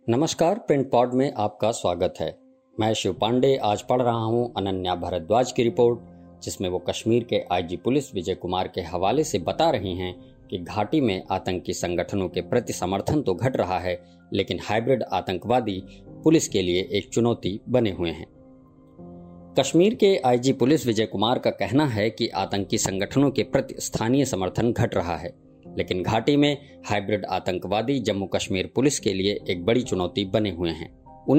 नमस्कार, print pod में आपका स्वागत है। मैं शिव पांडे आज पढ़ रहा हूं अनन्या भारद्वाज की रिपोर्ट, जिसमें वो कश्मीर के आईजी पुलिस विजय कुमार के हवाले से बता रही हैं कि घाटी में आतंकी संगठनों के प्रति समर्थन तो घट रहा है, लेकिन हाइब्रिड आतंकवादी पुलिस के लिए एक चुनौती बने हुए हैं। कश्मीर के आईजी पुलिस विजय कुमार का कहना है कि आतंकी संगठनों के प्रति स्थानीय समर्थन घट रहा है, लेकिन घाटी में हाइब्रिड आतंकवादी जम्मू कश्मीर पुलिस के लिए एक बड़ी चुनौती बने हुए हैं।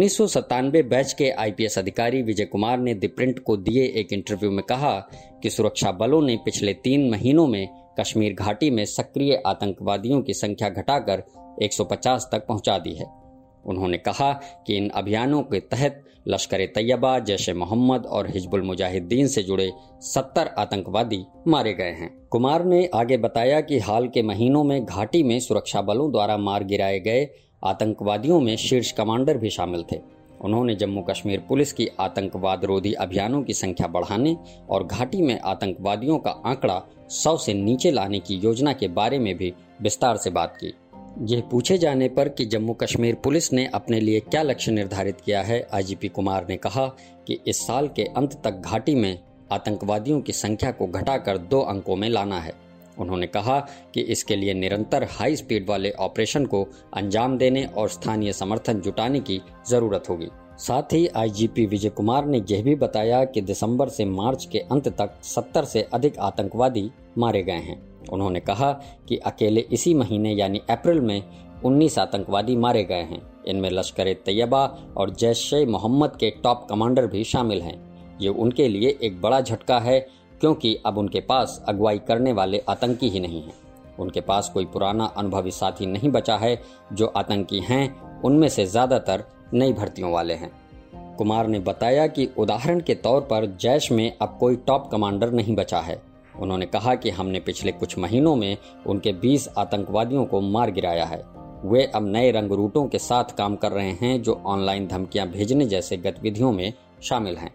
1997 बैच के आईपीएस अधिकारी विजय कुमार ने द प्रिंट को दिए एक इंटरव्यू में कहा कि सुरक्षा बलों ने पिछले 3 महीनों में कश्मीर घाटी में सक्रिय आतंकवादियों की संख्या घटाकर 150 तक पहुंचा दी है। उन्होंने कहा कि इन अभियानों के तहत लश्कर-ए-तैयबा, जैश-ए-मोहम्मद और हिजबुल मुजाहिदीन से जुड़े 70 आतंकवादी मारे गए हैं। कुमार ने आगे बताया कि हाल के महीनों में घाटी में सुरक्षा बलों द्वारा मार गिराए गए आतंकवादियों में शीर्ष कमांडर भी शामिल थे। उन्होंने जम्मू कश्मीर पुलिस की आतंकवाद रोधी अभियानों की संख्या बढ़ाने और घाटी में आतंकवादियों का आंकड़ा 100 से नीचे लाने की योजना के बारे में भी विस्तार से बात की। यह पूछे जाने पर कि जम्मू कश्मीर पुलिस ने अपने लिए क्या लक्ष्य निर्धारित किया है, आईजीपी कुमार ने कहा कि इस साल के अंत तक घाटी में आतंकवादियों की संख्या को घटाकर 2 अंकों में लाना है। उन्होंने कहा कि इसके लिए निरंतर हाई स्पीड वाले ऑपरेशन को अंजाम देने और स्थानीय समर्थन जुटाने की जरूरत होगी। साथ ही आईजीपी विजय कुमार ने यह भी बताया कि दिसंबर से मार्च के अंत तक 70 से अधिक आतंकवादी मारे गए हैं। उन्होंने कहा कि अकेले इसी महीने यानी अप्रैल में 19 आतंकवादी मारे गए हैं। इनमें लश्कर-ए-तैयबा और जैश-ए-मोहम्मद के टॉप कमांडर भी शामिल हैं। ये उनके लिए एक बड़ा झटका है, क्योंकि अब उनके पास अगुवाई करने वाले आतंकी ही नहीं हैं। उनके पास कोई पुराना अनुभवी साथी नहीं बचा है। जो आतंकी हैं उनमें से ज्यादातर नई भर्तियों वाले हैं। कुमार ने बताया कि उदाहरण के तौर पर जैश में अब कोई टॉप कमांडर नहीं बचा है। उन्होंने कहा कि हमने पिछले कुछ महीनों में उनके 20 आतंकवादियों को मार गिराया है। वे अब नए रंग रूटों के साथ काम कर रहे हैं, जो ऑनलाइन धमकियां भेजने जैसे गतिविधियों में शामिल हैं।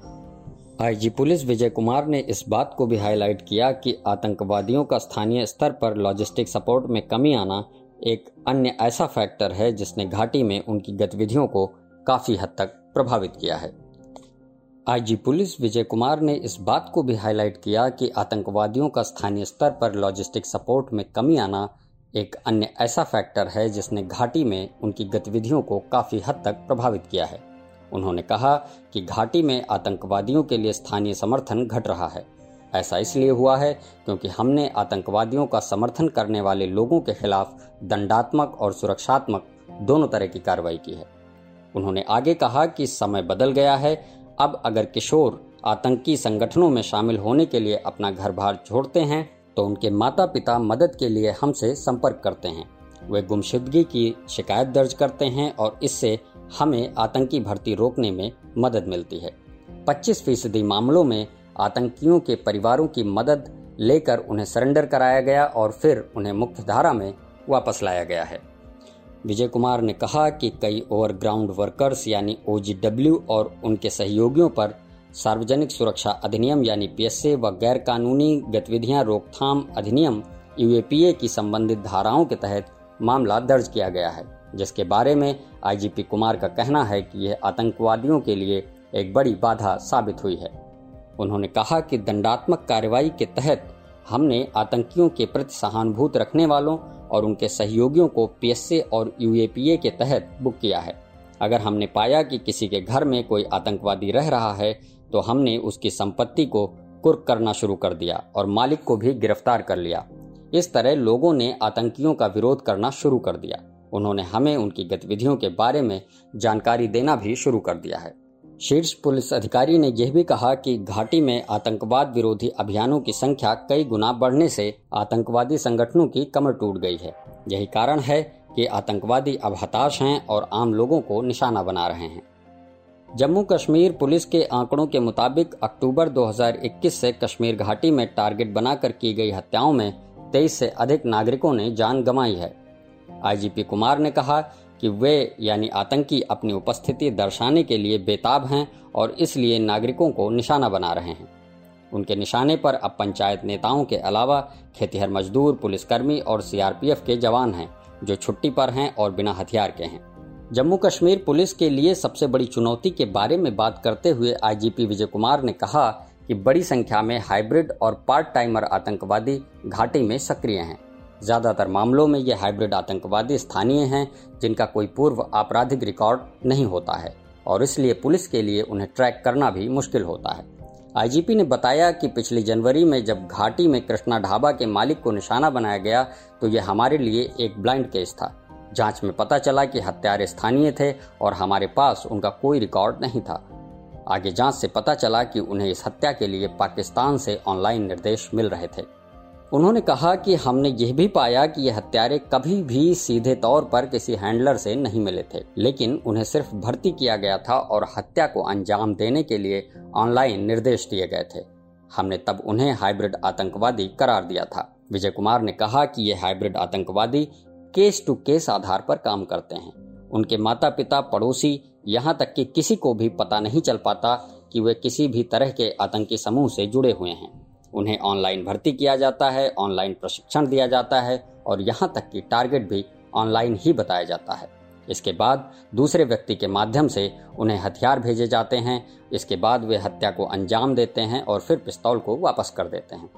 आईजी पुलिस विजय कुमार ने इस बात को भी हाईलाइट किया कि आतंकवादियों का स्थानीय स्तर पर लॉजिस्टिक सपोर्ट में कमी आना एक अन्य ऐसा फैक्टर है जिसने घाटी में उनकी गतिविधियों को काफी हद तक प्रभावित किया है। आईजी पुलिस विजय कुमार ने इस बात को भी हाईलाइट किया कि आतंकवादियों का स्थानीय स्तर पर लॉजिस्टिक सपोर्ट में कमी आना एक अन्य ऐसा फैक्टर है जिसने घाटी में उनकी गतिविधियों को काफी हद तक प्रभावित किया है। उन्होंने कहा कि घाटी में आतंकवादियों के लिए स्थानीय समर्थन घट रहा है। ऐसा इसलिए हुआ है क्योंकि हमने आतंकवादियों का समर्थन करने वाले लोगों के खिलाफ दंडात्मक और सुरक्षात्मक दोनों तरह की कार्रवाई की है। उन्होंने आगे कहा कि समय बदल गया है। अब अगर किशोर आतंकी संगठनों में शामिल होने के लिए अपना घर बार छोड़ते हैं तो उनके माता पिता मदद के लिए हमसे संपर्क करते हैं। वे गुमशुदगी की शिकायत दर्ज करते हैं और इससे हमें आतंकी भर्ती रोकने में मदद मिलती है। 25% मामलों में आतंकियों के परिवारों की मदद लेकर उन्हें सरेंडर कराया गया और फिर उन्हें मुख्य धारा में वापस लाया गया है। विजय कुमार ने कहा कि कई ओवरग्राउंड वर्कर्स यानी OGW और उनके सहयोगियों पर सार्वजनिक सुरक्षा अधिनियम यानी PSA व गैर कानूनी गतिविधियां रोकथाम अधिनियम UAPA की संबंधित धाराओं के तहत मामला दर्ज किया गया है, जिसके बारे में आईजीपी कुमार का कहना है कि यह आतंकवादियों के लिए एक बड़ी बाधा साबित हुई है। उन्होंने कहा कि दंडात्मक कार्रवाई के तहत हमने आतंकियों के प्रति सहानुभूति रखने वालों और उनके सहयोगियों को PSA और UAPA के तहत बुक किया है। अगर हमने पाया कि किसी के घर में कोई आतंकवादी रह रहा है तो हमने उसकी संपत्ति को कुर्क करना शुरू कर दिया और मालिक को भी गिरफ्तार कर लिया। इस तरह लोगों ने आतंकियों का विरोध करना शुरू कर दिया। उन्होंने हमें उनकी गतिविधियों के बारे में जानकारी देना भी शुरू कर दिया है। शीर्ष पुलिस अधिकारी ने यह भी कहा कि घाटी में आतंकवाद विरोधी अभियानों की संख्या कई गुना बढ़ने से आतंकवादी संगठनों की कमर टूट गई है। यही कारण है कि आतंकवादी अब हताश हैं और आम लोगों को निशाना बना रहे हैं। जम्मू कश्मीर पुलिस के आंकड़ों के मुताबिक अक्टूबर 2021 से कश्मीर घाटी में टारगेट बनाकर की गई हत्याओं में 23 से अधिक नागरिकों ने जान गंवाई है। आईजीपी कुमार ने कहा कि वे यानी आतंकी अपनी उपस्थिति दर्शाने के लिए बेताब हैं और इसलिए नागरिकों को निशाना बना रहे हैं। उनके निशाने पर अब पंचायत नेताओं के अलावा खेतिहर मजदूर, पुलिसकर्मी और CRPF के जवान हैं जो छुट्टी पर हैं और बिना हथियार के हैं। जम्मू कश्मीर पुलिस के लिए सबसे बड़ी चुनौती के बारे में बात करते हुए आईजीपी विजय कुमार ने कहा कि बड़ी संख्या में हाइब्रिड और पार्ट टाइमर आतंकवादी घाटी में सक्रिय हैं। ज्यादातर मामलों में ये हाइब्रिड आतंकवादी स्थानीय हैं जिनका कोई पूर्व आपराधिक रिकॉर्ड नहीं होता है और इसलिए पुलिस के लिए उन्हें ट्रैक करना भी मुश्किल होता है। आईजीपी ने बताया कि पिछली जनवरी में जब घाटी में कृष्णा ढाबा के मालिक को निशाना बनाया गया तो यह हमारे लिए एक ब्लाइंड केस था। जांच में पता चला कि हत्यारे स्थानीय थे और हमारे पास उनका कोई रिकॉर्ड नहीं था। आगे जांच से पता चला कि उन्हें इस हत्या के लिए पाकिस्तान से ऑनलाइन निर्देश मिल रहे थे। उन्होंने कहा कि हमने यह भी पाया कि ये हत्यारे कभी भी सीधे तौर पर किसी हैंडलर से नहीं मिले थे, लेकिन उन्हें सिर्फ भर्ती किया गया था और हत्या को अंजाम देने के लिए ऑनलाइन निर्देश दिए गए थे। हमने तब उन्हें हाइब्रिड आतंकवादी करार दिया था। विजय कुमार ने कहा कि ये हाइब्रिड आतंकवादी केस टू केस आधार पर काम करते हैं। उनके माता पिता, पड़ोसी, यहाँ तक कि किसी को भी पता नहीं चल पाता कि वे किसी भी तरह के आतंकी समूह से जुड़े हुए हैं। उन्हें ऑनलाइन भर्ती किया जाता है, ऑनलाइन प्रशिक्षण दिया जाता है और यहाँ तक कि टारगेट भी ऑनलाइन ही बताया जाता है। इसके बाद दूसरे व्यक्ति के माध्यम से उन्हें हथियार भेजे जाते हैं। इसके बाद वे हत्या को अंजाम देते हैं और फिर पिस्तौल को वापस कर देते हैं।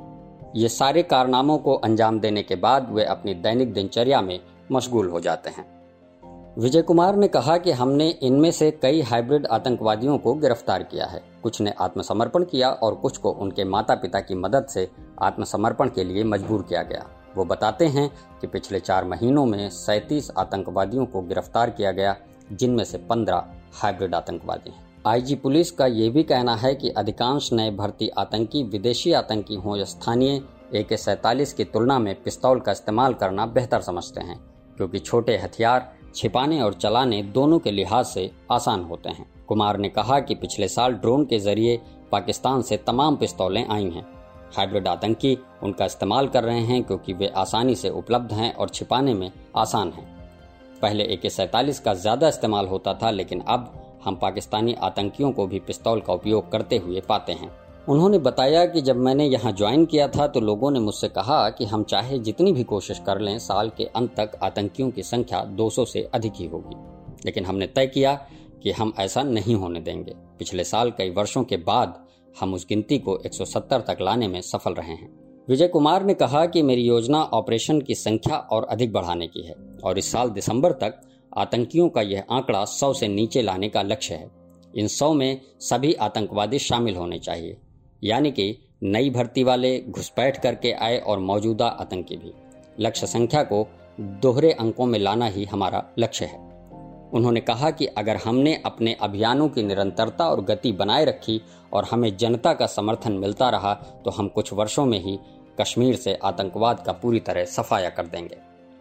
ये सारे कारनामों को अंजाम देने के बाद वे अपनी दैनिक दिनचर्या में मशगूल हो जाते हैं। विजय कुमार ने कहा कि हमने इनमें से कई हाइब्रिड आतंकवादियों को गिरफ्तार किया है। कुछ ने आत्मसमर्पण किया और कुछ को उनके माता पिता की मदद से आत्मसमर्पण के लिए मजबूर किया गया। वो बताते हैं कि पिछले 4 महीनों में 37 आतंकवादियों को गिरफ्तार किया गया, जिनमें से 15 हाइब्रिड आतंकवादी हैं। आईजी पुलिस का ये भी कहना है कि अधिकांश नए भर्ती आतंकी विदेशी आतंकी हों या स्थानीय, AK-47 की तुलना में पिस्तौल का इस्तेमाल करना बेहतर समझते हैं, क्योंकि छोटे हथियार छिपाने और चलाने दोनों के लिहाज से आसान होते हैं। कुमार ने कहा कि पिछले साल ड्रोन के जरिए पाकिस्तान से तमाम पिस्तौलें आई हैं। हाइब्रिड आतंकी उनका इस्तेमाल कर रहे हैं क्योंकि वे आसानी से उपलब्ध हैं और छिपाने में आसान हैं। पहले AK-47 का ज्यादा इस्तेमाल होता था, लेकिन अब हम पाकिस्तानी आतंकियों को भी पिस्तौल का उपयोग करते हुए पाते हैं। उन्होंने बताया कि जब मैंने यहाँ ज्वाइन किया था तो लोगों ने मुझसे कहा कि हम चाहे जितनी भी कोशिश कर लें, साल के अंत तक आतंकियों की संख्या 200 से अधिक ही होगी, लेकिन हमने तय किया कि हम ऐसा नहीं होने देंगे। पिछले साल कई वर्षों के बाद हम उस गिनती को 170 तक लाने में सफल रहे हैं। विजय कुमार ने कहा कि मेरी योजना ऑपरेशन की संख्या और अधिक बढ़ाने की है और इस साल दिसंबर तक आतंकियों का यह आंकड़ा 100 से नीचे लाने का लक्ष्य है। इन 100 में सभी आतंकवादी शामिल होने चाहिए, यानी कि नई भर्ती वाले, घुसपैठ करके आए और मौजूदा आतंकी भी। लक्ष्य संख्या को दोहरे अंकों में लाना ही हमारा लक्ष्य है। उन्होंने कहा कि अगर हमने अपने अभियानों की निरंतरता और गति बनाए रखी और हमें जनता का समर्थन मिलता रहा तो हम कुछ वर्षों में ही कश्मीर से आतंकवाद का पूरी तरह सफाया कर देंगे।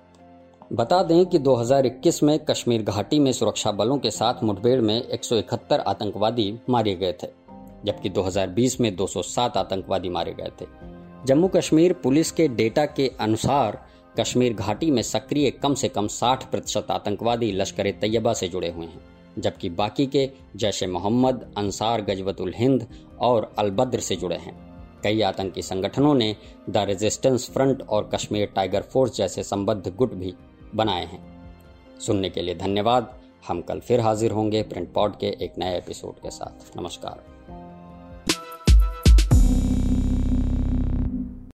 बता दें कि 2021 में कश्मीर घाटी में सुरक्षा बलों के साथ मुठभेड़ में 171 आतंकवादी मारे गए थे, जबकि 2020 में 207 आतंकवादी मारे गए थे। जम्मू कश्मीर पुलिस के डेटा के अनुसार कश्मीर घाटी में सक्रिय कम से कम 60% आतंकवादी लश्कर-ए-तैयबा से जुड़े हुए हैं, जबकि बाकी के जैश-ए-मोहम्मद, अंसार गजवतुल हिंद और अल-बद्र से जुड़े हैं। कई आतंकी संगठनों ने द रेजिस्टेंस फ्रंट और कश्मीर टाइगर फोर्स जैसे संबद्ध गुट भी बनाए हैं। सुनने के लिए धन्यवाद। हम कल फिर हाजिर होंगे प्रिंट पॉड के एक नए एपिसोड के साथ। नमस्कार।